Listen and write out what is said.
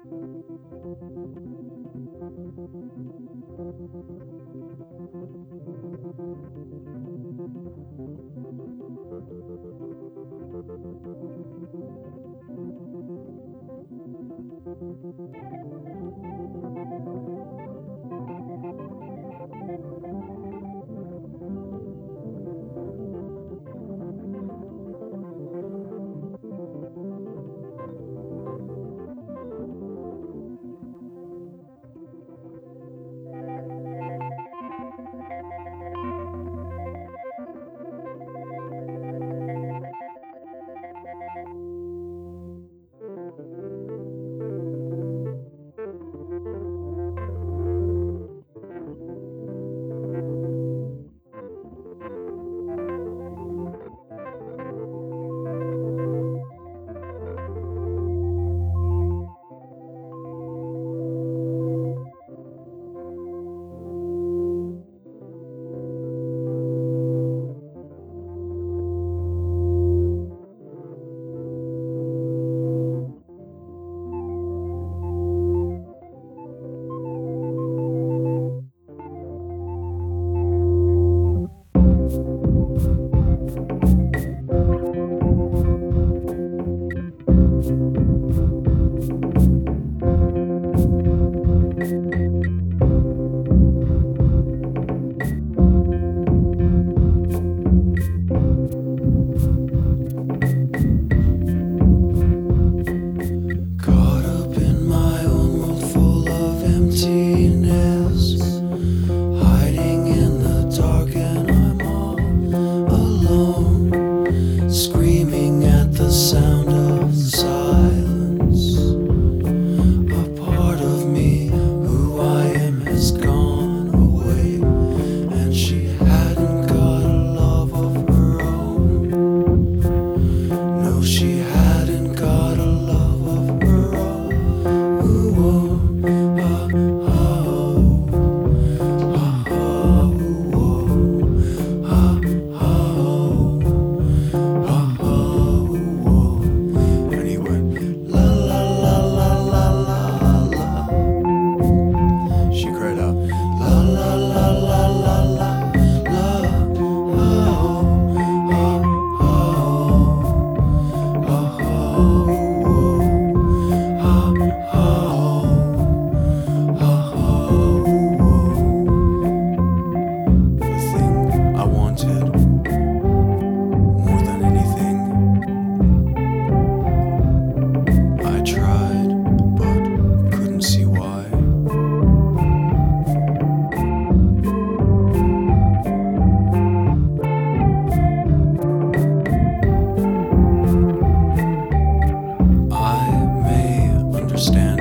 Caught up in my own world full of emptiness, hiding in the dark, and I'm all alone, screaming at the sound of silence. A part of me, who I am, has gone away, and she hadn't got a love of her own. No, she hadn't got a love of her own. Ooh, oh, oh, oh, oh, oh, oh. And he went la la la la la la la. She cried out la la la la la la la. Oh, oh, the thing I wanted more than anything. I tried, but couldn't see why. I may understand